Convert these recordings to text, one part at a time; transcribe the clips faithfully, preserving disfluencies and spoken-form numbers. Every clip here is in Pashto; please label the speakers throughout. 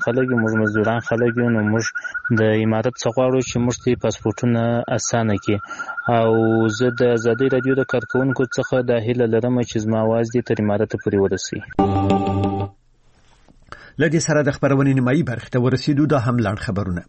Speaker 1: خلک یو، موږ مزدوران خلک یو، نو موږ د امارت څخه غواړو چې موږ ته پاسپورټونه اسانه کړي. او زه د ازادي رادیو د کارکونکو څخه د هیله لرم چې زما आवाज دې تر امارت پورې ورسي.
Speaker 2: لدې سره د خبرونې نیمایي برخې ته ورسېدو. دا هم لاړ خبرونه.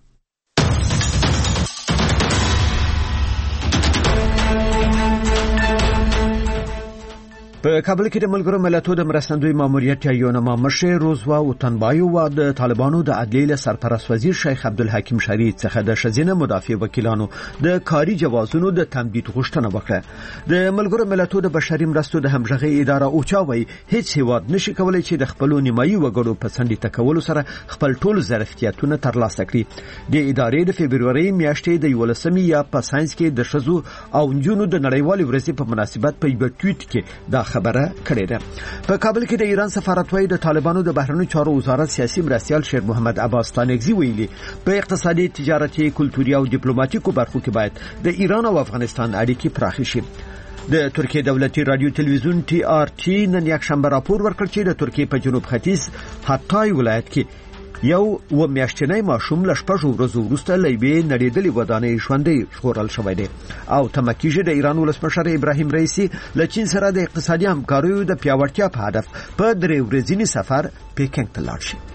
Speaker 2: په کابل کې د ملګرو ملتونو د مرستندوی ماموریت یونما مشر روزوا وطنبایو و د طالبانو د عدلیې سرپرست وزیر شیخ عبدالحکیم شریعت څخه د شزینه مدافع وکیلانو د کاري جوازونو د تمدید غوښتنه وکړه. د ملګرو ملتونو د بشري مرستو د همغږي اداره اوچا وایي هیڅ هیواد نشي کولای چې د خپل نیمایي وګړو په څنډې تکول سره خپل ټول ظرفیتونه ترلاسه کړي. د ادارې د فبروري میاشتې د یولسمې یا په ساينس کې د شزو او نجونو د نړیوالې ورځې په مناسبت په یو ټویټ کې دا خبره کړې ده. په کابل کې د ایران سفارت وایي د طالبانو د بهرنیو چارو وزارت سیاسي مرستیال شیر محمد عباس تانکزی ویلي په اقتصادي، تجارتي، کلتوري او ډیپلوماټیکو برخو کې باید د ایران او افغانستان اړیکې پراخې شي. د ترکیه دولتي رادیو تلویزیون ټي آر ټي نن یک شنبه راپور ورکړ چې د ترکیه په جنوب ختیځ حتای ولایت کې یو و میاشتنی ماشوم له شپږو ورځو وروسته له یوې نړېدلې ودانۍ ژوندی ژغورل شوی دی. او تمه کېږي د ایران ولسمشر ابراهیم رئیسي له چین سره د اقتصادي همکاریو د پیاوړتیا په هدف په درې ورځني سفر پیکینګ ته لاړ شي.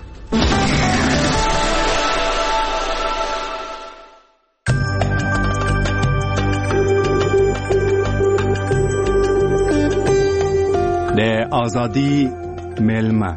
Speaker 3: د آزادی ملمه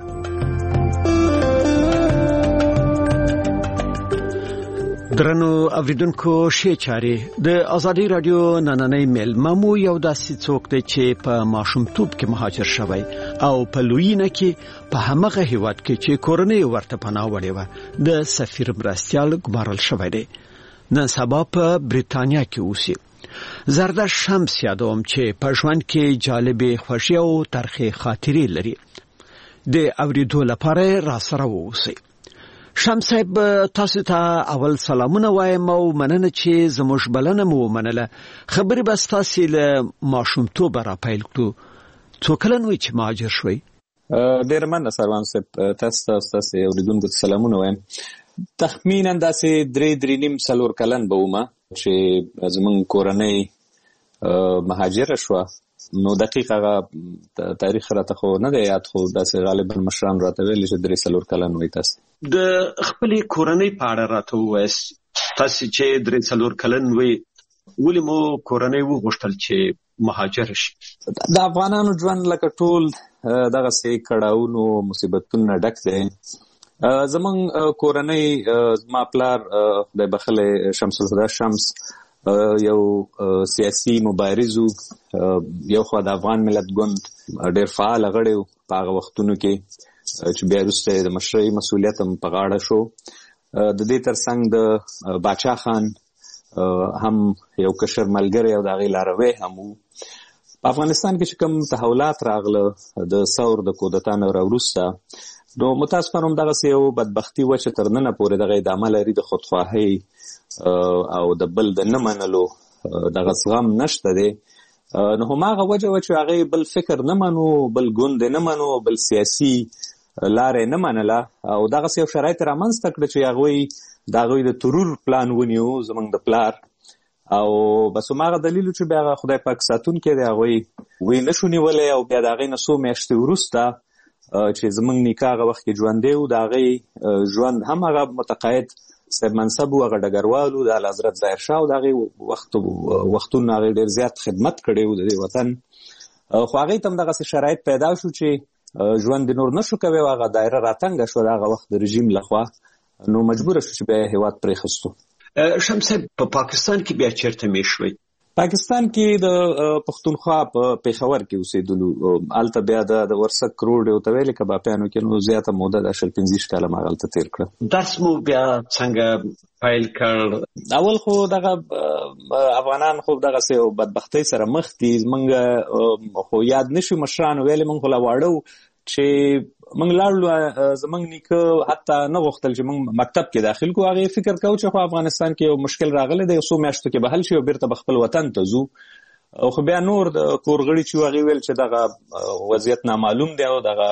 Speaker 2: درنو اوریدونکو شې چاري د ازادي رادیو نننۍ ملمه مو یو داسې څوک دی چې په ماشومتوب کې مهاجر شوی او په لویینه کې په همغه هیواد کې چې کورنۍ ورته پناه وړې و د سفیر مرستیال ګمارل شوی دی. نن سبا په بریتانیا کې اوسي. زردش شمس یادوم چې په ژوند کې جالبې خوښي او ترخې خاطرې لري. د اوریدو لپاره را سره اوسئ. شمس صاحب تاسو ته اول سلامونه وایم او مننه چې زموږ بلنه مو منله. خبرې بس تاسو له ماشومتوب را پیل کړو. څو کلن وي چې مهاجر شوي؟
Speaker 4: ډېر مننه سروان صاحب، تاسو تاسو اوریدونکو ته سلامونه وایم. تخمینا داسې درې درې نیم څلور کلن به ومه چې زمونږ کورنۍ مهاجره شوه. نو دقیق هغه تاریخ راته خو نه دی یاد، خو داسې غالبا مشران راته ویلي چې درې څلور کلن وي. تاسو
Speaker 2: د خپلې کورنۍ په اړه راته ووایاست. تاسو چې درې څلور کلن وي ولې مو کورنۍ وغوښتل چې مهاجر شي؟
Speaker 4: د افغانانو ژوند لکه ټول دغسې کړاوونو مصیبتونو ډک دی. زمونږ کورنۍ زما پلار خدای بخښلی شمس الهدى شمس یو سیاسي مبارز و، یو خوا د افغان ملت ګوند ډېر فعال غړی و په هغه وختونو کې چې بیا وروسته د مشرۍ مسؤلیت هم په غاړه شو. د دې ترڅنګ د باچا خان هم یو کشر ملګری او د هغې لاروی هم و. په افغانستان کې چې کوم تحولات راغله د ثور د کودتا نه راوروسته، نو متاسفانه همدغسې یو بدبختي وه چې تر ننه پورې دغه ادامه لري. د خودخواهۍ او د بل د نه منلو دغه زغم نشته دی. نو هماغه وجه وه چې هغې بل فکر نه منو، بل ګوند نه منو، بل سیاسي لارې نه منله او دغسې یو شرایط رامنځته کړه چې هغوی د هغوی د ترور پلان ونیو زموږ د پلار. او بس هماغه دلیل چې بیا هغه خدای پاک ساتونکی دی هغوی وی نه شو نیولی. او بیا د هغې نه څو میاشتې وروسته چې زموږ نیکه هغه وخت کې ژوندی و، د هغې ژوند هم هغه متقاعد صاحب منصب و، هغه ډګروال و، د اعلیحضرت ظاهر شاه و، د هغې وخت وختونو هغې ډېر زیات خدمت کړی و د دې وطن. خو هغې ته هم دغسې شرایط پیدا شو چې ژوند نور نه شو کوی او هغه دایره راتنګه شوه د هغه وخت د رژیم لخوا. نو مجبوره شو چې بیا هېواد پرېښستو.
Speaker 2: شمس صاحب په پاکستان کې بیا چېرته مېشت شوئ؟
Speaker 4: پاکستان کې د پښتونخوا په پېښور کې اوسېدلو. هلته بیا د ورسک روډ یو ته ویلې کبابیانو کې نو زیاته موده د شل پنځه ویشت کاله ما هلته تېر کړه.
Speaker 2: درس مو بیا څنګه پیل کړ؟
Speaker 4: اول خو دغه افغانان خو دغسې یو بدبختۍ سره مخ دي. زموږ خو یاد نه شو مشرانو ویلې موږ خو لا واړه وو چې موږ لاړو. زموږ نیکه حتی نه غوښتل چې موږ مکتب کې داخل کړو. هغې فکر کوو چې خو افغانستان کې یو مشکل راغلی دی، یو څو میاشتو کې به حل شي او بېرته به خپل وطن ته ځو. خو بیا نور د کور غړي چې وو هغې ویل چې دغه وضعیت نامعلوم دی او دغه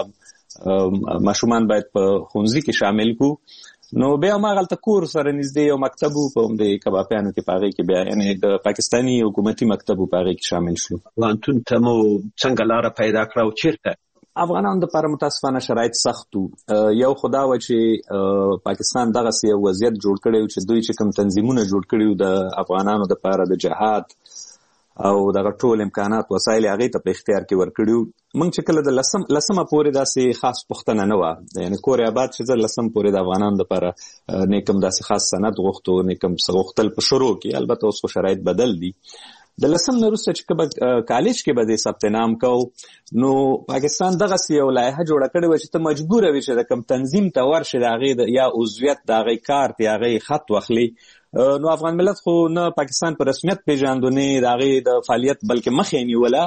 Speaker 4: ماشومان باید په ښوونځي کې شامل کو. نو بیا ما غلطه کور سره نږدې یو مکتب وو په همدې کبابیانو کې، په هغې کې بیا یعنې د پاکستاني حکومتي مکتب وو، په هغې کې شامل شو.
Speaker 2: پوهنتون ته مو څنګه لاره پیدا کړه او چیرته؟
Speaker 4: افغانانو دپاره متاسفانه شرایط سخت وو. یو خو دا وه چې پاکستان دغسې یو وضعیت جوړ کړی و چې دوی چې کوم تنظیمونه جوړ کړي وو د افغانانو دپاره د جهاد او دغه ټول امکانات وسایل هغې ته په اختیار کې ورکړي وو. موږ چې کله د لسم لسمه پورې داسې خاص پوښتنه نه وه، یعنې کور آباد چې زه لسم پورې د افغانانو دپاره نه کوم داسې خاص سند غوښتو نه کوم څه غوښتل په شروع کې. البته اوس خو شرایط بدل دي. د لسم نه وروسته چې کله کالج کې به دې ثبت نام کوو، نو پاکستان دغسې یو لایحه جوړه کړې وه چې ته مجبوره وې چې د کوم تنظیم ته ورشې، د هغې یا عضویت د هغې کارت یا هغې خط واخلي. نو افغان ملت خو نه پاکستان په رسمیت پیژاندو نه د هغې د فعالیت بلکې مخ یې نیوله.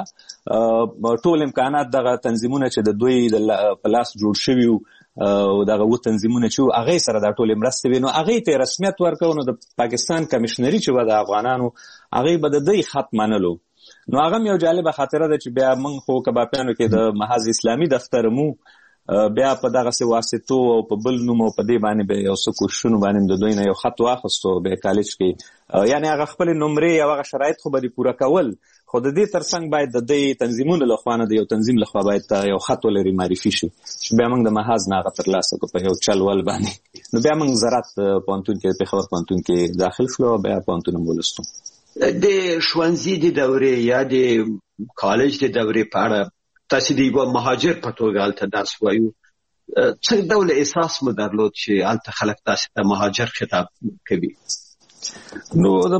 Speaker 4: ټول امکانات دغه تنظیمونه چې د دوی په لاس جوړ شوي وو او دغه و تنظیمونه چې وو هغې سره دا ټولې مرستې وې، نو هغې ته یې رسمیت ورکوو. نو د پاکستان کمیشنري چې وه د افغانانو، هغې به د دوی خط منلو. نو هغه هم یو جالبه خاطره ده چې بیا موږ خو کبابیانو کې د محض اسلامي دفتر مو، بیا په دغسې واسطو او په بل نوم او په دې باندې به یو څه کوششونو باندې د دوی نه یو خط واخیستو بیا کالج کې، یعنې هغه خپلې نمرې او هغه شرایط خو به دې پوره کول، خو د دې ترڅنګ باید د دې تنظیمونو لخوا نه د یو تنظیم لخوا باید یو خط ولري معرفي شي چې بیا موږ د محاذ نه هغه ترلاسه کړو په یو چل ول باندې. نو بیا موږ زراعت پوهنتون کې پېښور پوهنتون کې داخل شو او بیا پوهنتون هم ولوستو.
Speaker 2: د ښوونځي د دورې یا د کالج د دورې په اړه تاسې د یوه مهاجر په توګه هلته درس وایو، څه ډول احساس مو درلود چې هلته خلک تاسې ته مهاجر خطاب کوي؟
Speaker 4: نو د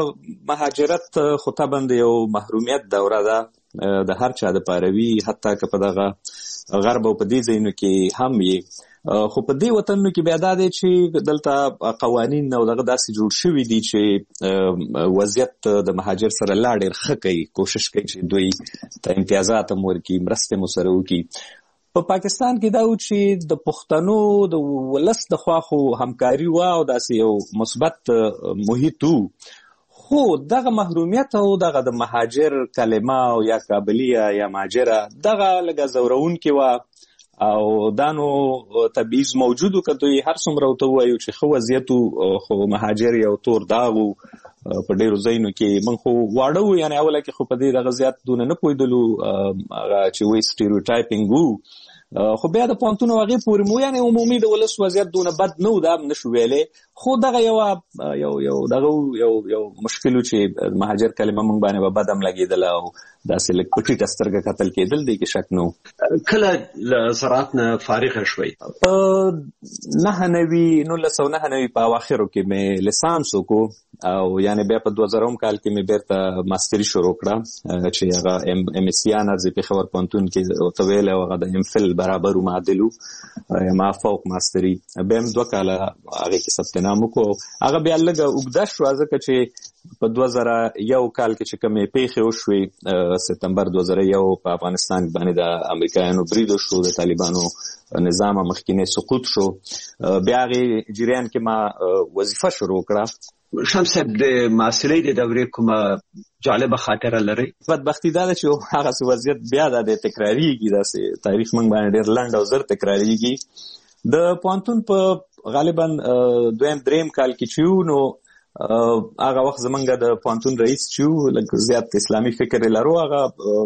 Speaker 4: مهاجرت خو طبعا د یو محرومیت دوره ده د هر چا دپاره وي، حتی که په دغه غرب او په دې ځایونو کې هم وي. خو په دې وطنونو کې بیا دا دی چې دلته قوانین او دغه داسې جوړ شوي دي چې وضعیت د مهاجر سره لا ډېر ښه کوي، کوشش کوي چې دوی ته امتیازات هم ورکړي، مرستې مو سره وکړي. په پاکستان کې دا و چې د پښتنو د ولس د خوا خو همکاري وه او داسې یو مثبت محیط و، خو دغه محرومیت او دغه د مهاجر کلمه او یا کابلیه یا مهاجره دغه لږه ځورونکې وه او دا نو تبعیض موجود و. که دوی هر څومره ورته ووایو چې ښه وضعیت و، خو مهاجر یو تور داغ و په ډېرو ځایونو کې. موږ خو واړه وو، یعنې اوله کې خو په دې دغه زیات دونه نه پوهېدلو، هغه چې وایي سټیریوټایپینګ وو. خو بیا د پوهنتون هغې پورې مو یعنې عمومي د ولس وضعیت دونه بد نه و، دا هم نه شو ویلی. خو دغه یوه یو یو دغه یو یو مشکل و چې مهاجر کلمه موږ باندې به بد هم لګېدله او داسې لږ په ټیټه سترګه کتل کېدل، دی کې شک نه و.
Speaker 2: کله له زراعت نه فارغه شوئ؟
Speaker 4: په نهه نوي نولس سوه نهه نوي په اواخرو کې مې لیسانس وکړو او یعنې بیا په دوه زرم کال کې مې بېرته ماستري شروع کړه چې هغه ایم ایس سی آنرز یې پېښور پوهنتون کې ورته ویلی او هغه د ایم فل برابر و معادل و ما فوق ماستري. بیا هم دوه کاله هغې کې ثبت نام وکړو. هغه بیا لږه اوږده شوه ځکه چې په دوه زره یو کال کې چې کومې پیښې وشوې، سپتمبر دوه زره یو په افغانستان باندې د امریکایانو برید وشو، د طالبانو نظام مخکینی سقوط شو، بیا هغې جریان کې ما وظیفه شروع کړه.
Speaker 2: شمس صاحب د محصلۍ د دورې کومه جالبه خاطره لرئ؟
Speaker 4: بدبختي دا ده چې هغسې وضعیت بیا دا دی تکراریږي، داسې تاریخ موږ باندې ډېر لنډ او زر تکراریږي. د پوهنتون په غالبا دویم دریم کال کې چې وو، نو هغه وخت زمونږ د پوهنتون رئیس چې وو لږ زیات اسلامي فکر یې لرو، هغه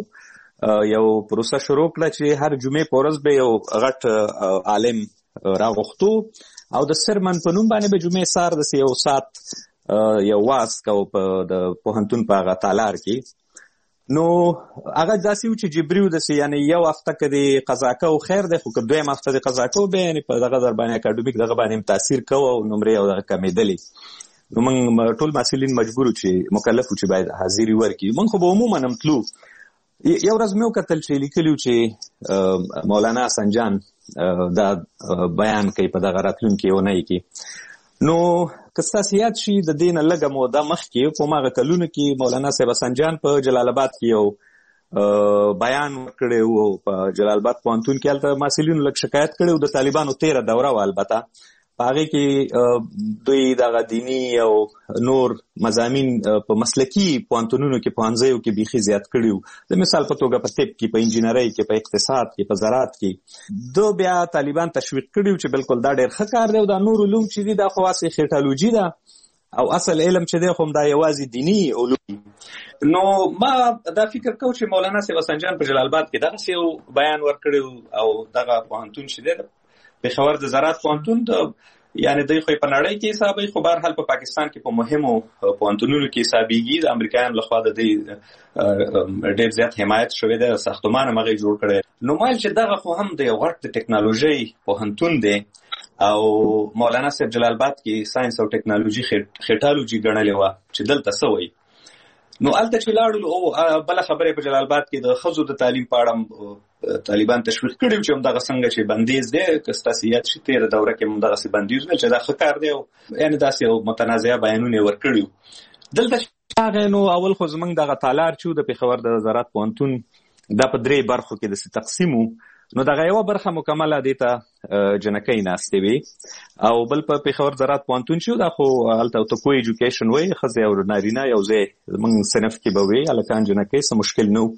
Speaker 4: یو پروسه شروع کړه چې هر جمعې په ورځ به یو غټ عالم راغوښتو او د سرمن په نوم باندې به جمعې سهار داسې یو ساعت یو واعظ کوو په د پوهنتون په هغه تالار کې. نو هغه داسې و چې جبري و، داسې یعنې یو هفته که دې قضا کوو خیر دی، خو که دویم هفته دې قضا کوو بیا یعنې په دغه در باندې اکاډمیک دغه باندې هم تاثیر کوو او نمرې او دغه کمېدلې. نو موږ ټول محصلین مجبور وو چې مکلف وو چې باید حاضري ورکړي. موږ خو به عموما هم تلو. یو ورځ مې وکتل چې لیکلي وو چې مولانا حسن جان دا بیان کوي په دغه راتلونکې اونۍ کې. نو که ستاسې یاد شي د دې نه لږه موده مخکې په هماغه کلونو کې مولانا صاحب حسن جان په جلال آباد کې یو بیان ورکړی و په جلال آباد پوهنتون کې. هلته محصلینو لږ شکایت کړی و، د طالبانو تېره دوره وه البته، هغه کې دوی دغه دینی او نور مضامین په مسلکی پوهنتونونو کې پوهنځیو کې بيخي زیات کړیو. د مثال په توګه په طب کې، په انجینرۍ کې، په اقتصاد کې، په زراعت کې دو بیا طالبان تشویق کړیو چې بالکل دا ډېر ښه کار دی او دا نور علوم چې دي دا خو واسه خیټالوجي ده او اصل علم چې دی خو دا یوازې دینی علوم. نو ما دا فکر کوم چې مولانا سیوا سنجان په جلال آباد کې دغه یو بیان ورکړی او دغه پوهنتون چې دی پېښور د زراعت پوهنتون د یعنی دوی خو په نړۍ کې حسابي خو بهر حال په پاکستان کې په مهمو پوهنتونونو کې حسابيږي. د امریکایانو لخوا د دې ډېر زیات حمایت شوی دی، ساختمان هغه جوړ کړی. نو مایل چې دغه خو هم د یو غټ د ټیکنالوژي پوهنتون دی او مولانا صاحب جلال آباد کې ساينس او ټیکنالوژي خېټالوجي ګڼلې و چې دلته سوي. نو الته چې لاړو او بل خبره په جلال آباد کې د خزو د تعلیم په اړه طالبان تشویق کړي چې هم دغه څنګه چې بندیز دی کستاسیات چې تیر دوره کې هم دغه سي بندیز ول چې دا ښه کار دی یعنی داسې یو متنازعه بیانونه ورکړي. دلته هغه نو اول خو زمنګ دغه تالار چې د پېښور د زراعت پوهنتون د په درې برخو کې د تقسیمو، نو دغه یو برخه مکمله دي ته جنکې ناستې وي او بل په پېښور زراعت پوهنتون چې دا خو هلته ته کوی ایجوکیشن وي خزه او نارینه یو ځای موږ صنف کې به وي الکان جنکې څه مشکل نه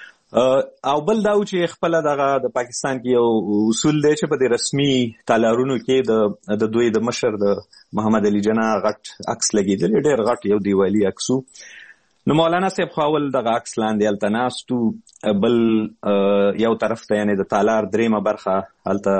Speaker 4: او بل دا چې خپل دغه د پاکستان کې یو اصول دی چې په د رسمي تالارونو کې د دوی د مشر د محمد علي جناح غټ عکس لګیدل ډېر غټ یو دیوالي عکسو. نو مولانا صاحب خپل دغه عکس لاندې التناستو بل یو طرف ته یعنی د تالار دریمه برخه الته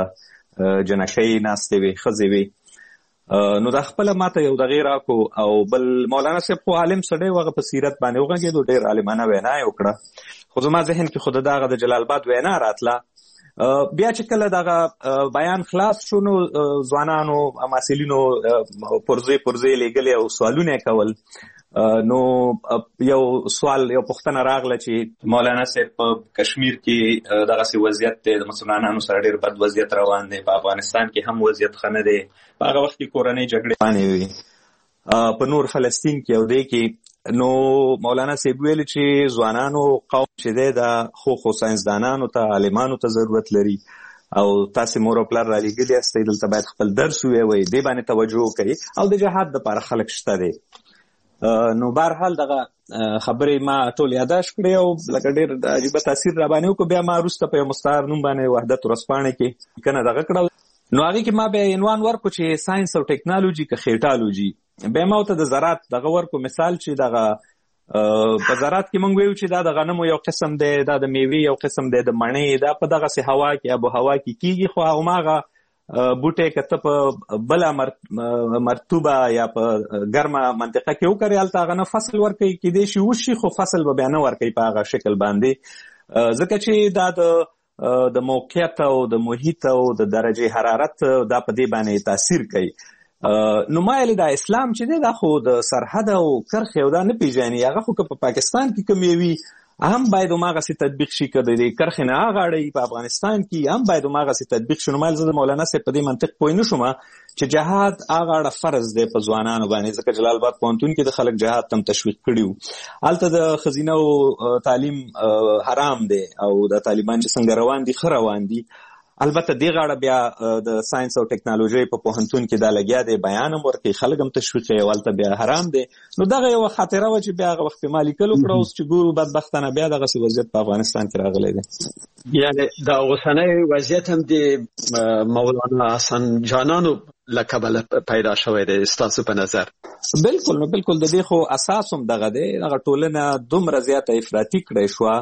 Speaker 4: جنکې ناستې وي خزه وي. نو دا خپل ماته یو د غیر اكو او بل مولانا صاحب خو عالم سړی وغه په سیرت باندې وغه ډېر عالمانه وینا یې وکړه. خو زما ذهن کې خود دغه د جلال آباد وینا راتله بیا چې کله دغه بیان خلاص شو نو ځوانانو اماسلینو پرځې پرځې لګلې او سوالونه کول. نو یو سوال یو پوښتنه راغله چې مولانا صاحب په کشمیر کې دغه سي وضعیت د مسلمانانو سره ډېر بد وضعیت روان دی، په افغانستان کې هم وضعیت ښه نه دی، په هغه وخت کې کورنۍ جګړې روانې وي، په نور فلسطین کې او دی کې. نو مولانا صاحب ویل چې ځوانانو قوم چې دی دا خو خو ساينسدانانو ته عالمانو ته ضرورت لري او تاسو مور او پلار را لګیلي استئ دلته باید خپل درس ووایي دې باندې توجه وکړي او د جهاد لپاره خلک شته دي. نو بهر حال دغه خبرې ما ټول یاداش کړې او لکه ډېر عجیب تاثیر را باندې وکړ. بیا ما وروسته په یو مستعار نوم باندې وحدت ورځپاڼه کې کنه دغه کړل. نو هغه کې ما به عنوان ورکو چې ساينس او ټیکنالوژي که خېټالوژي. به ما ته د زراعت دغه ورکو مثال چې دغه په زراعت کې مونږ ویو چې دا د غنمو یو قسم دی، دا د میوې یو قسم دی، د مڼې دا په دغه سي هوا کې ابو هوا کې کیږي، خو هغه بوټي کته په بل مرطوبه یا په ګرمه منطقه کې وکړي هلته هغه نه فصل ورکوي کېدای شي وشي خو فصل به بیا نه ورکوي په هغه شکل باندې ځکه چې دا د د موقعیت او د محیط او د درجه حرارت دا په دې باندې تاثیر کوي. نو مایل دا اسلام چې دی دا خو د سرحد او کرخ یو دا نه پیژني، هغه خو په پاکستان کې کوم وي هم باید هماغه سي تطبیق شي که د کرخ نه اغاړي په افغانستان کې هم باید هماغه سي تطبیق شي. نو مایل زه د مولانا صاحب په دې منطق پوه نه شوم چې جهاد اغاړه فرض دی په ځوانانو باندې ځکه جلال آباد پوهنتون کې د خلک جهاد تم تشویق کړیو هلته د ښځینه او تعلیم حرام دی او د طالبان چې څنګه روان دي ښه روان دي. البته دی غاړه بیا د ساينس او ټیکنالوژي په پوهنتون کې دا لګیا دی بیان هم ورکوي خلک هم تشویق یې ولته بیا حرام دی. نو دغه یو خاطره و چې بیا هغه وخت ما لیکلو کړه اوس چې ګورو بدبختانه بیا دغه وضعیت په افغانستان کې راغلی دی.
Speaker 2: یعنی دا اوسنۍ وضعیت هم د مولانا حسن جانانو لقب پیدا شوی دی ستاسو په نظر؟
Speaker 4: بالکل نو بالکل د دې خو اساس هم دغه دی، دغه ټولنه دومره زیاته افراطي کړی شوه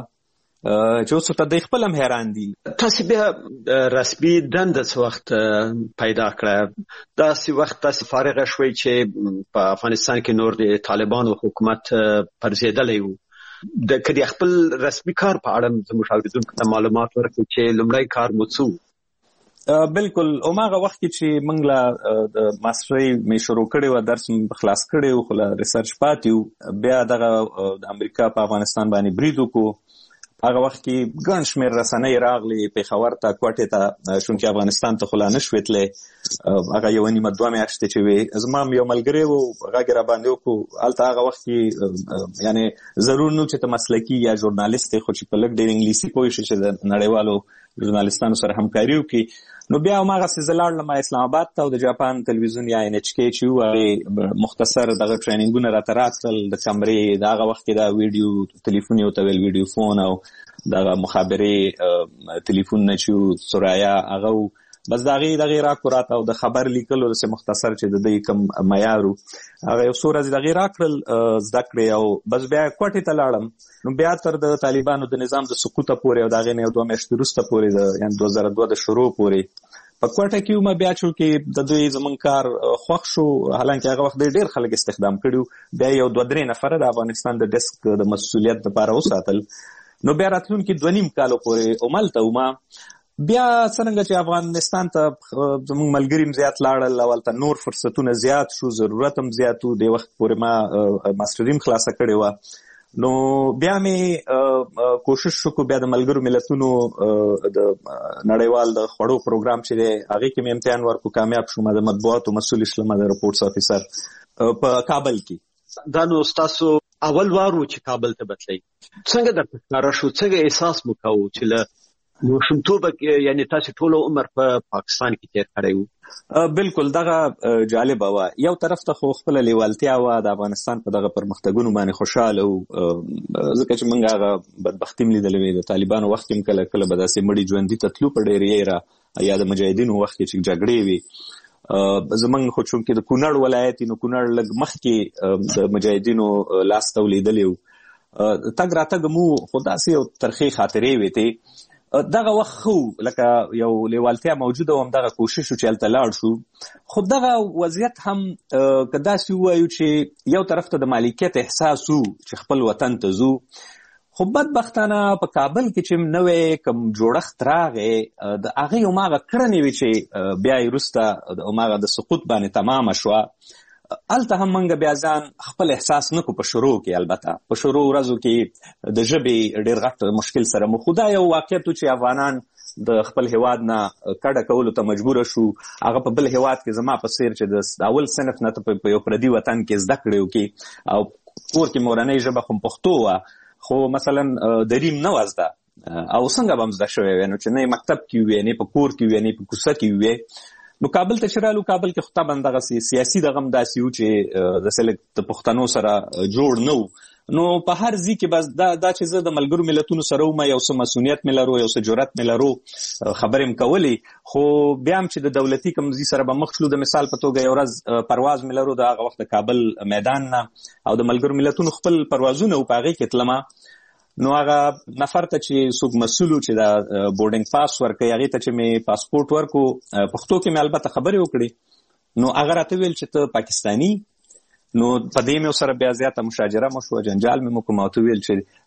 Speaker 4: چې اوس ته د خپل هم حیران دي.
Speaker 2: تاسو بیا رسمي دنده څه وخت پیدا کړه؟ داسې وخت تاسو فارغ شوئ چې په افغانستان کې نور د طالبانو حکومت پرځېدلی و. د کدي خپل رسمي کار په اړه زموږ اوریدونکو ته معلومات ورکړئ چې لومړی کار مو څه؟
Speaker 4: بالکل هماغه وخت کې چې موږ لا د ماسترۍ مې شروع کړې وه درس مې خلاص کړی و خو لا ریسرچ پاتې و، بیا دغه د امریکا په افغانستان باندې برید وکړو. هغه وخت کې ګڼ شمېر رسنۍ راغلې پېښور ته کوټې ته چونکې افغانستان ته خو لا نه شوې تللی هغه یوه نیمه دوه میاشتې چې وې زما یو ملګری و غږ یې راباندې وکړو هلته هغه وخت کې یعنې ضرور نه چې ته مسلکي یا ژورنالست یې خو چې په لږ ډېر انګلیسي پوه شي چې د نړیوالو ژورنالستانو سره همکاري وکړي. نو بیا هماغسې زه لاړلم اسلام آباد ته او د جاپان تلویزیون یا ان ایچ کې چې و هغې مختصر دغه ټریننګونه راته راتلل د کمرې د هغه وخت کې دا ویډیو تلیفون یو ته ویل ویډیو فون او دغه مخابرې تلیفون نه چې سرایا هغه بس د هغې دغې راکړو راته او د خبر لیکلو داسې مختصر چې د دوی کوم معیار و هغه یو څو ورځې د هغې راکړل زده کړې او بس بیا کوټې ته لاړم. نو بیا تر د طالبانو د نظام د سقوطه پورې او د هغې نه یو دوه میاشتې وروسته پورې د یعنې دوه زره دوه د شروع پورې په کوټه کې وم. بیا چونکې د دوی زموږ کار خوښ شو، حالانکې هغه وخت ډېر خلک استخدام کړي، بیا یو دوه درې نفره د افغانستان د ډیسک د مسؤلیت لپاره وساتل. نو بیا راتلونکي دوه نیم کالو پورې همالته وم. بیا څرنګه چې افغانستان ته زموږ ملګري هم زیات لاړل او هلته نور فرصتونه زیات شو، ضرورت هم زیات و. دې وخت پورې ما ماسټري هم خلاصه کړې وه. نو بیا مې کوشش وکړو بیا د ملګرو ملتونو د نړیوال د خوړو پروګرام چې دی هغې کې مې امتحان ورکړو، کامیاب شوم. د مطبوعاتو مسؤل شلم د رپورټس افیسر په کابل کې.
Speaker 2: دا نو ستاسو اول وار و چې کابل ته بتلی، څنګه درته ښکاره شو، څنګه احساس مو کوو چې له ماشومتوبه کې یعنې تاسې ټول عمر په پاکستان کې تېر کړی و؟
Speaker 4: بالکل دغه جالبه وه. یو طرف ته خو خپله لیوالتیا وه، د افغانستان په دغه پرمختګونو باندې خوشحاله وو، ځکه چې موږ هغه بدبختي هم لیدلې وې. د طالبانو وخت کې هم کله کله به داسې مړي ژوندي ته تلو په ډېر یېره، یا د مجاهدینو وخت کې چې جګړې وې. زموږ خو چونکې د کونړ ولایت نو کونړ لږ مخکې د مجاهدینو لاس ته ولیدلی و. تګ راتګ مو خو داسې یو ترخې خاطرې وې ته دغه وخت خو لکه یو لیوالتیا موجوده و، همدغه کوشش و چې هلته لاړ شو. خو دغه وضعیت هم که داسې ووایو چې یو طرف ته د مالکیت احساس و چې خپل وطن ته ځو، خو بدبختانه په کابل کې چې نوی کوم جوړښت راغی د هغې هماغه کړنې وې چې بیا یې وروسته هماغه د سقوط باندې تمامه شوه. هلته هم موږ بیا ځان خپل احساس نه کړو په شروع کې. البته په شروع ورځو کې د ژبې ډېر غټ مشکل سره مخ و. دا یو واقعیت و چې افغانان د خپل هیواد نه کډه کولو ته مجبوره شو. هغه په بل هیواد کې زما په څېر چې د اول صنف نه ته په یو پردي وطن کې زده کړې وکړي او کور کې مورنۍ ژبه خو پښتو وه، خو مثلا دریم نه وه زده او څنګه به هم زده شوی وی، نو چې نه مکتب کې وې، نه په کور کې وې، نه په کوڅه کې وې. نو کابل ته چې رالو، کابل کې خو طبعا دغسې سیاسي دغه هم داسې و چې داسې د پښتنو سره جوړ نه و. نو په هر ځای کې بس دا دا چې زه د ملګرو ملتونو سره وم، یو څه مسؤلیت مې لرو، یو څه جرأت مې لرو، خبرې مې کولې. خو بیا هم چې د دولتي کوم ځای سره به مخ شلو، د مثال په توګه یو ورځ پرواز مې لرو د هغه وخت د کابل میدان نه او د ملګرو ملتونو خپل پروازونه و، په هغې کې تلمه. نو هغه نفر ته چې څوک مسؤل و چې دا بورډینګ پاس ورکوي، هغې ته چې مې پاسپورټ ورکو، پښتو کې مې البته خبرې وکړې. نو هغه راته ویل چې ته پاکستاني. نو په دې مې ورسره بیا زیاته مشاجره مو شوه، جنجال مې وکړو. ما ورته ویل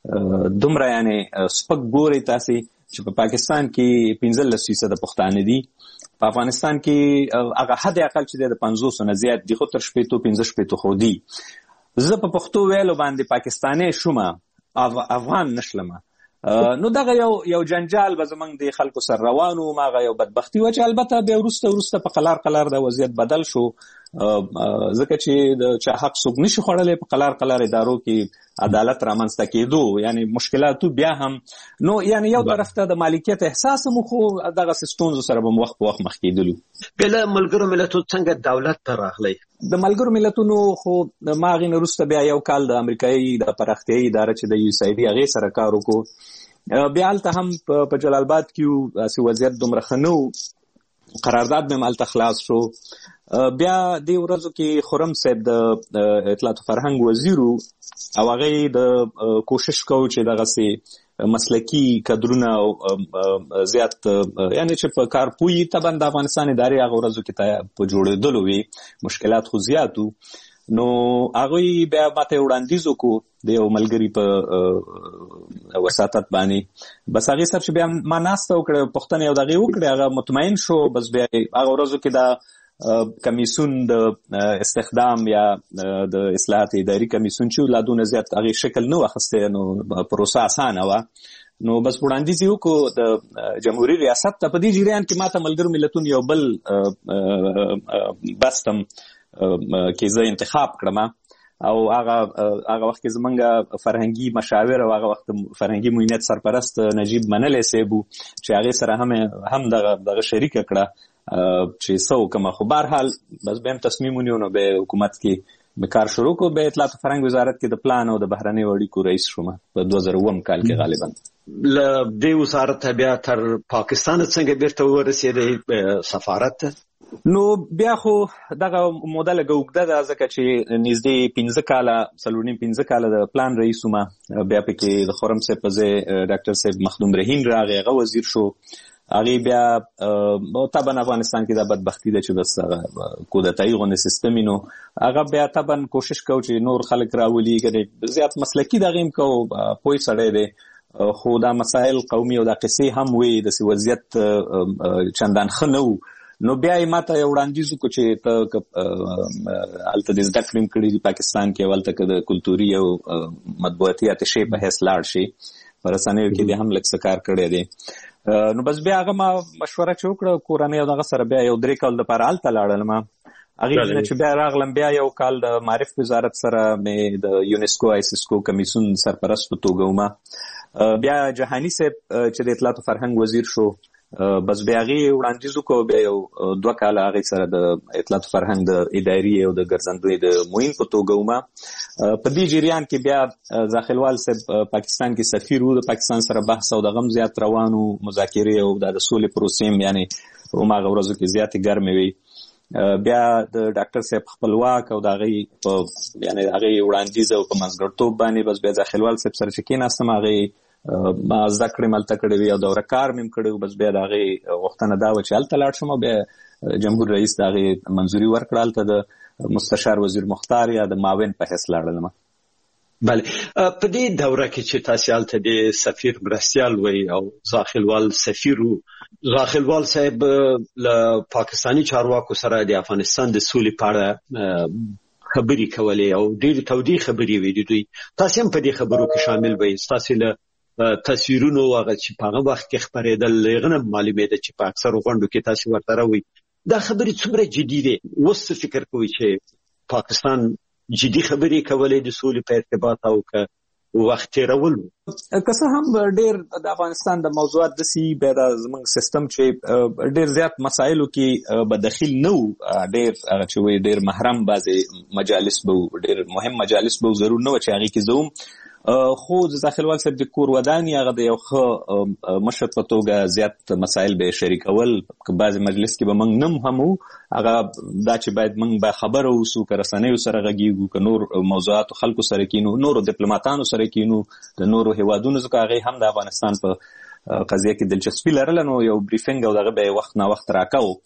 Speaker 4: چې دومره یعنې سپک ګورئ تاسې چې په پاکستان کې پنځلس فیصده پښتانه دي، په افغانستان کې هغه حد اقل چې دی د پنځوسو نه زیات دي، خو تر شپېتو پنځه شپېتو خو دي. زه په پښتو ویلو باندې پاکستانی شومه، افغان نشلمه. نو دغه یو یو جنجال به زموږ د خلکو سره روان و. هغه یو بدبختي وه چې البته بیا وروسته وروسته په قلار قلار د وضعیت بدل شو، ځکه چې د چا حق څوک نشي خوړلی. په قلار قلار ادارو کې عدالت رامنځته کېدو، یعنی مشکلاتو بیا هم. نو یعنی یو طرف ته د مالکیت احساس مو، خو دغسې ستونزو سره به مو وخت په وخت مخ کېدلو.
Speaker 2: بیا له ملګرو ملتونو څنګه دولت ته راغلی؟
Speaker 4: د ملګرو ملتونو خو ما هغې نه وروسته بیا یو کال د امریکایي د پراختیایي اداره چې د یو ایس آی ډي هغې سره کار وکړو. بیا هلته هم په جلال آباد کې وو، داسې وضعیت دومره ښه نه و، قرارداد مې هم هلته خلاص شو. بیا دې ورځو کې خرم صاحب د اطلاعات و فرهنګ وزیر و او هغې د کوشش کوو چې دغسې مسلکي کدرونه او زیات یعنې چې په کار پوهي طبعا د افغانستان ادارې هغه ورځو کې په جوړېدلو وي، مشکلات خو زیات وو. نو هغوی بیا ماته یو وړاندیز وکړو د یو ملګري په وساطت باندې. بس هغې سره چې بیا ما ناسته وکړه، پوښتنې یو د هغې وکړې، هغه مطمئن شو. بس بیا هغه ورځو کې دا کمیسیون د استخدام یا د اصلاحات اداري کمیسیون چې لا دونه زیات هغې شکل نه و اخیستی، نو پروسه اسانه وه. نو بس وړاندیز یې وکړو د جمهوري ریاست ته. په دې جریان کې ماته ملګرو ملتونو یو بل بست هم کې زه انتخاب کړم او هغه هغه وخت کې زمونږ فرهنګي مشاور او هغه وخت فرهنګي معینت سرپرست نجیب منلی صاحب چې هغه سره هم هم دغه دغه شریک کړه چې څو کومه خو بهرحال بس به هم تصمیم ونیو نو به حکومت کې به کار شروع کو. به اطلاعات او فرهنګ وزارت کې د پلان او د بهرنۍ اړیکو رئیس شوم په دوه زره اووه کال کې غالبا.
Speaker 2: ل دې وزارت بیا تر پاکستان څنګه بیرته ورسېدې سفارت؟
Speaker 4: نو بیا خو دغه موده لږ اوږده ده ځکه چې نږدې پنځه کاله څلور نیم پنځه کاله د پلان رئیس وم. بیا پکې د خرم صاحب په ځای ډاکټر صاحب مخدوم رحیم راغی هغه وزیر شو. هغه بیا طبعا افغانستان کې د بدبختی ده چې بس کودتایي غونډه سیستم نو هغه بیا طبعا کوشش کو چې نور خلک راولي کړي زیات مسلکی دغه هم کو پوي سړی دی خو دا مسائل قومي او د قصې هم وي د سی وضعیت چندان خنو نو بیا یې ماته یو وړاندیز وکړو چې ته هلته د زده کړې کړي د پاکستان کې هلته د کلتوري او مطبوعاتي اتشې په حیث لاړ شي په رسنیو کې دې هم لږ څه کار کړی دی. نو بس بیا هغه ما مشوره چې وکړه کورنۍ او دغه سره بیا یو درې کال دپاره هلته لاړل ما هغې نه چې بیا راغلم بیا یو کال د معرف وزارت سره مې د یونسکو آیسیسکو کمیسیون سرپرست په توګه ومه. بیا جهاني صاحب چې د اطلاعات او فرهنګ وزیر شو بس بیا هغې وړاندیز وکړو بیا یو دوه کاله هغې سره د اطلاعات او فرهنګ د اداري او د ګرځندوی د معین په توګه ومه. په دې جریان کې بیا زاخیلوال صاحب پاکستان کې سفیر وو د پاکستان سره بحث او د غم زیات روانو مذاکرې او د سولې پروسې هم یعنې هماغه ورځو کې زیاتې ګرمې وي. بیا د ډاکټر صاحب خپلواک او د هغې په یعنې هغې وړاندیز او په منځګړتوب باندې بس بیا زاخیلوال صاحب سره چې کېناستم هغې ما زده کړې ملته کړې وي او دوره کار مې هم کړی و. بس بیا د هغې غوښتنه دا وه چې هلته لاړ شم او بیا جمهور رئیس د هغې منظوري ورکړه هلته د مستشار وزیر مختار یا د معاون په حیث لاړلم.
Speaker 2: بله په دې دوره کې چې تاسې هلته د سفیر مرستیال وی او زاخیلوال سفیر وو زاخیلوال صاحب له پاکستاني چارواکو سره د افغانستان د سولې په اړه خبرې کولې او ډېرې تودې خبرې وې د دوی. تاسې هم په دې خبرو کې شامل وئ. ستاسې له تصویرونو هغه چې په هغه وخت کې خپرېدل هغه نه معلومېده چې په اکثرو غونډو کې تاسې ورته راوئ. دا خبرې څومره جدي دي؟ اوس څه فکر کوئ چې پاکستان جدي خبرې کولې د سولې په ارتباط او که وخت تېرول و؟
Speaker 4: که څه هم ډېر د افغانستان د موضوعات داسې بیا د زموږ سیستم چې ډېر زیات مسایلو کې به دخیل نه وو ډېر هغه چې وایي ډېر محرم بعضې مجالس به وو ډېر مهم مجالس به ضرور نه وه چې هغې کې زه وم. خو د زاخیلوال صاحب د کور ودانې هغه د یو ښه مشر په توګه زیات مسایل به یې شریکول. که بعضې مجلس کې به موږ نم هم وو هغه دا چې باید موږ به خبره اوسو که رسنیو سره غږیږو که نور موضوعاتو خلکو سره کینو نورو ډیپلوماتانو سره کینو د نورو هیوادونو ځکه هغې هم د افغانستان په قضیه کې دلچسپي لرله نو یو بریفنګ او دغه به یې وخت نا وخت راکوو.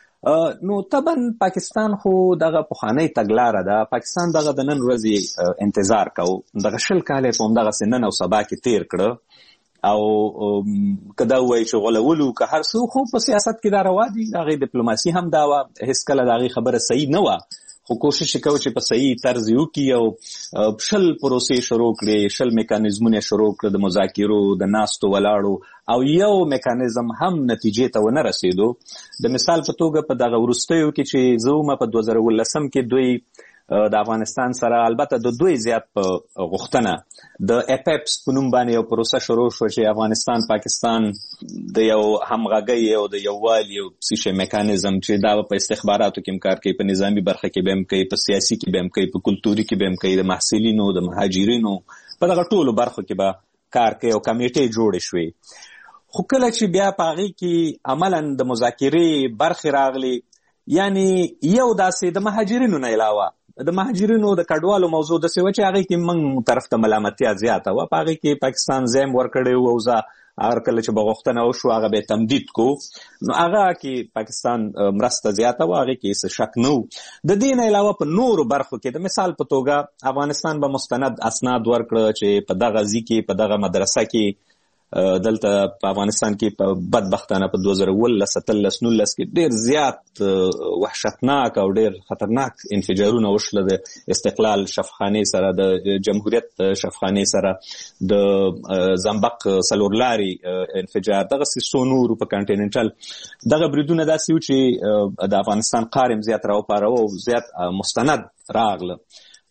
Speaker 4: نو طبعا پاکستان خو دغه پخوانی تګلاره ده. پاکستان دغه د نن ورځې انتظار کو دغه شل کال په همدغسې نن او سبا کې تیر کړه او که دا ووایي چې غولولو که هر څه خو په سیاست کې دا روا دي. د هغې ډیپلوماسي هم دا وه هېڅ کله د هغې خبره صحیح نه وه خو کوشش یې کوو چې په صحیح طرز یې وکړي او شل پروسې شروع کړي شل میکانیزمونه شروع کړه د مذاکرو د ناستو ولاړو او یو میکانیزم هم نتیجې ته ونه رسېدو. د مثال په توګه په دغه وروستیو کې چې زه ومه په دوه زره اوولسم کې دوی د افغانستان سره البته د دوی زیات په غوښتنه د اپیپس په نوم باندې یو پروسه شروع شوه چې افغانستان پاکستان د یو همغږۍ او د یووالي یو څه میکانیزم چې دا په استخباراتو کې هم کار کوي په نظامي برخه کې به هم کوي په سیاسي کې به هم کوي په کلتوري کې به هم کوي د محصلینو د مهاجرینو په دغه ټولو برخو کې به کار کوي او کمیټې جوړې شوې. خو کله چې بیا په هغې کې عملا د مذاکرې برخې راغلي یعنی یو داسې د مهاجرینو نه علاوه د مهاجرینو د کډوالو موضوع داسې وه چې هغې کې موږ طرف ته ملامتیا زیاته وه په هغې کې پاکستان ځای هم ورکړی و او زه هر کله چې به غوښتنه وشو هغه به یې تمدید کو نو هغه کې پاکستان مرسته زیاته وه هغې کې څه شک نه و. د دې نه علاوه په نورو برخو کې د مثال په توګه افغانستان به مستند اسناد ورکړه چې په دغه ځای کې په دغه مدرسه کې دلته په افغانستان کې په بدبختانه په دوه زره اوولس اتلس نولس کې ډېر زیات وحشتناک او ډېر خطرناک انفجارونه وشله د استقلال شفخانې سره د جمهوریت شفخانې سره د زنبق څلورلارې انفجار دغسې څو نورو په کانټیننټل دغه بریدونه داسې و چې د افغانستان قار هم زیات راوپاروه او زیات مستند راغله.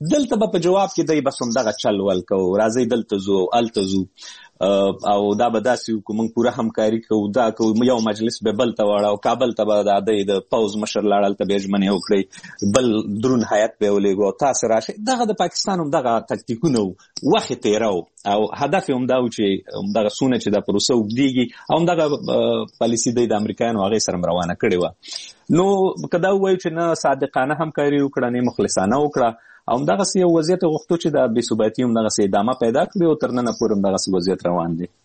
Speaker 4: دلته به په جواب کې دی بس همدغه چل ول کوو، راځئ دلته ځو هلته ځو او دا به داسې وکړو موږ پوره همکاري کوو، دا کوو، یو مجلس به بل ته واړه او کابل ته به د دی د پوځ مشر لاړ هلته به یې ژمنې وکړئ، بل درون هیات به یې ولېږو او تاسې راشئ. دغه د پاکستان همدغه تکتیکونه وو، وخت یې تېره و او هدف یې همدا و چې همدغه څونه چې دا پروسه اوږدېږي او همدغه پالیسي دی د امریکایانو هغې سره م روانه کړې وه. نو که دا ووایو چې نه صادقانه همکاري وکړه نه مخلصانه وکړه او همدغسې یو وضعیت غوښتو چې د بې ثباتي همدغسې ادامه پیدا کړي او تر ننه پورې همدغسې وضعیت روان دی.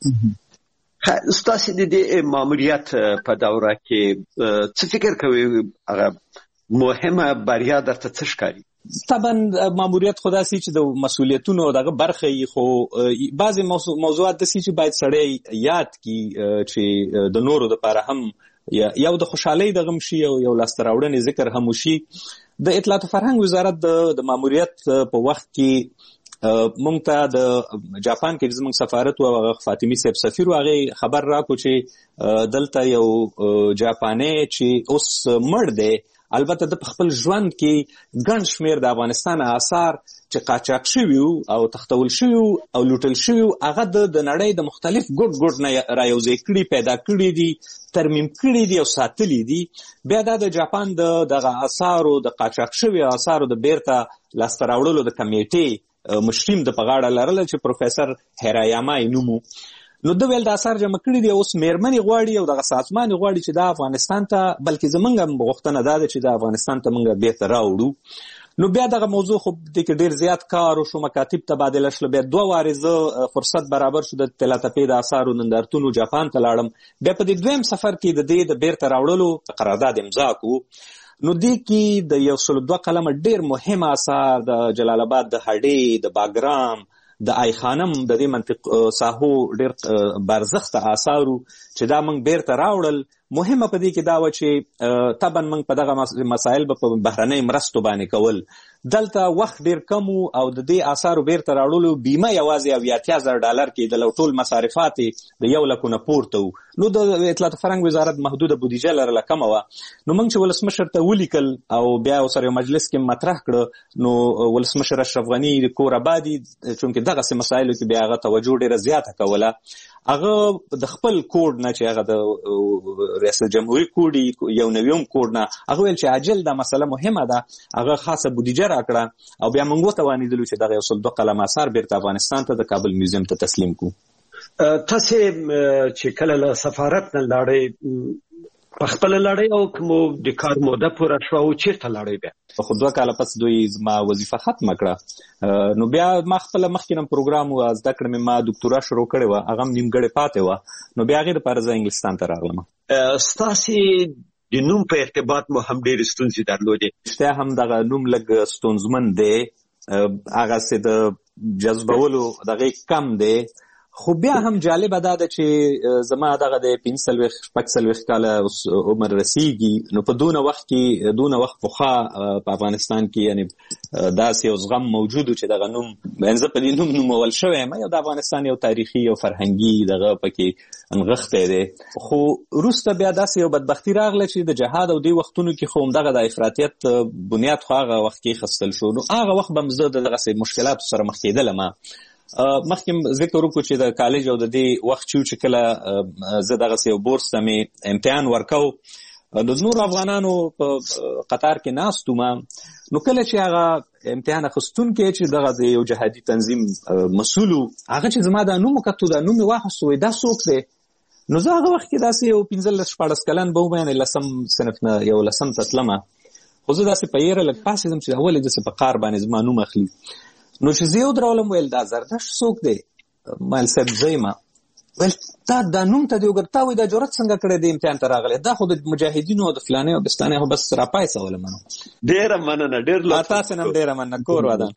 Speaker 2: ستاسې د دې ماموریت په دوره کې څه فکر کوئ هغه مهمه بریا درته څه ښکاري؟
Speaker 4: طبعا ماموریت خو داسې چې د مسؤلیتونو دغه برخه یې خو بعضې موضوعات داسې چې باید سړی یاد کړي چې د نورو دپاره هم یو د خوشحالۍ دغه هم شي او یو لاسته راوړنې ذکر هم وشي. د اطلاعات و فرهنګ وزارت د ماموریت په وخت کې مونږ ته د جاپان کې زموږ سفارت و هغه فاطمي صاحب سفیر و هغې خبر راکړو چې دلته یو جاپاني چې اوس مړ دی، البته د خپل ژوند کې ګڼ شمېر د افغانستان آثار چې قاچاق شوي وو او تختول شوي وو او لوټل شوي وو هغه د نړۍ د مختلف ګوټ ګوټ نه رایوځای کړي، پیدا کړي دي، ترمیم کړي دي او ساتلي دي. بیا دا د جاپان د دغه آثارو د قاچاق شوي آثارو د بیرته لاسته راوړلو د کمیټې مشریم د په غاړه لرله چې پروفیسر هیرایاما یې نوم و. نو د ویل د اثار جمع کړي دي، اوس میرمنې غواړي او دغه سازمان غواړي چې دا افغانستان ته، بلکې زمونږ هم غوښتنه دا ده چې دا افغانستان ته مونږ بیرته راوړو. نو بیا دغه موضوع خو دې کې ډېر زیات کار وشو، مکاتب تبادله شله. بیا دوه وارې زه فرصت برابر شو د طلاتپې د اثارو نندارتونو جاپان ته لاړم. بیا په دې دویم سفر کې د دې د بیرته راوړلو قرارداد امضا کړو. نو دې کې د یو سل دوه قلمه ډېر مهم اثار د جلال آباد د هډې، د باګرام، د آی خانم د دې منطق ساحو ډېر برزخته آثارو چې دا موږ بیرته راوړل. مهمه په دې کې دا و چې طبعا موږ په دغه مسایل به په بهرنۍ مرستو باندې کول. دلته وخت ډېر کم و او د دې آثارو بیرته راوړلو بیمه یوازې اویاتیا زره ډالر کېدل او ټول مصارفات د یو لکو نه پورته و. نو د اطلاعات و فرهنګ وزارت محدوده بودیجه لرله، کمه وه. نو موږ چې ولسمشر ته ولیکل او بیا ورسره یو مجلس کې مطرح کړه، نو ولسمشر اشرف غني د کور آبادي چونکې دغسې مسایلو کې بیا هغه توجه ډېره زیاته کوله. هغه د خپل کوډ نه چې هغه د ریاست جمهوریت کوډ یو نویم کوډ نه هغه ویل چې عاجل دا مسله مهمه ده، هغه خاصه بودیجه راکړه او بیا موږ وتوانېدلو چې دغه یو سل دوه قلم اثار بیرته افغانستان ته د کابل میوزیم ته تسلیم کړو.
Speaker 2: تاسې چې کله له سفارت نه لاړئ په خپله لاړئ او که مو د کار موده پوره شوه او چېرته لاړئ؟ بیا
Speaker 4: خو دوه کاله پس دوی زما وظیفه ختمه کړه. نو بیا ما خپله مخکې نه پروګرام و زده کړه مې، ما دوکتورا شروع کړې وه، هغه هم نیمګړې پاتې وه. نو بیا هغې دپاره زه انګلستان ته راغلم.
Speaker 2: ستاسې د نوم په ارتباط مو هم ډېرې ستونزې درلودې؟
Speaker 4: رښتیا هم دغه نوم لږ ستونزمن دی، هغسې د جذبولو دغې کم دی. خو بیا هم جالبه دا ده چې زما دغه د پنځه څلوېښت شپږ څلوېښت کاله عمر رسیږي. نو په دونه وخت کې دونه وخت پخوا په افغانستان کې یعنی داسې یو زغم موجود و چې دغه نوم زه په دې نوم نومول شوی یم. یو د افغانستان یو تاریخي او فرهنګي دغه پکې انغښتی دی. خو وروسته بیا داسې یو بدبختي راغله چې د جهاد او دې وختونو کې خو همدغه د افراطیت بنیاد خو هغه وخت کې خستل شو. نو هغه وخت به هم زه د دغسې مشکلاتو سره مخ کېدلم. مخکې ذکر وکړو چې د کالج او د دې وخت چې کله زه دغسې یو بورس ته مې امتحان ورکو، د نورو افغانانو په قطار کې ناست وم. نو کله چې هغه امتحان اخیستونکی چې دغه د یو جهادي تنظیم مسؤل و، هغه چې زما دا نوم وکتو، دا نوم مې واخیست، وایي دا څوک دی؟ نو زه هغه وخت کې داسې یو پنځلس شپاړس کلن به وم، یعنې لسم صنف نه یو لسم ته تلمه. خو زه داسې په یېره لږ پاڅېدم چې ولې داسې په قار باندې زما نوم اخلي. نو چې زه یې ودرولم، ویل دا زردشت څوک دی؟ ما ویل صاحب زه یم. ویل تا دا نوم ته دې وګوره، تا وایي دا جرأت څنګه کړی دی امتحان ته راغلی؟ دا خو د مجاهدینو او د فلانۍ او بستانۍ خو بس راپایڅولم. نو
Speaker 2: ډېره مننه، ډېر لطف.
Speaker 4: تاسې نه هم ډېره مننه، کور ودان.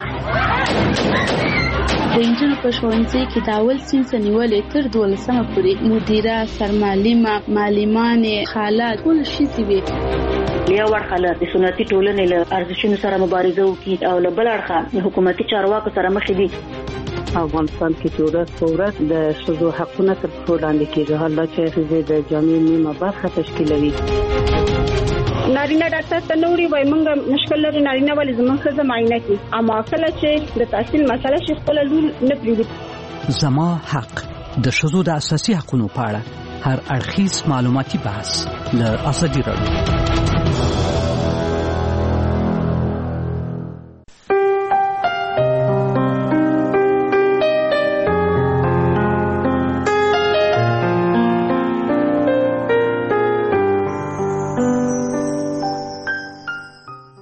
Speaker 5: د نجونو په ښوونځي کې د اول صنف نیولې تر دولسمه پورې مدیره، سرمعلمه، معلمانې، خاله ټول ښځې وې.
Speaker 6: یو اړخه له د سنتي ټولنې له ارزښتونو سره مبارزه وکړي او له بل اړخه د حکومتي چارواکو سره مخ دي.
Speaker 7: افغانستان کې چې ورځ په ورځ د ښځو حقونه تر پښو لاندې کېږي، حال دا چې ښځې د جامعې نیمه برخه تشکیلوي.
Speaker 8: نارینه ډاکټر ته نوري وای مونږ مشکل لري نارینه ولې زموږ ښځه معاینه کوي اما کله چې د تحصیل مسله شي خپل لور نه پریږدي.
Speaker 9: زما حق د ښځو د اساسي حقوقو په اړه هر اړخیز معلوماتي بحث له ازادي راډیو.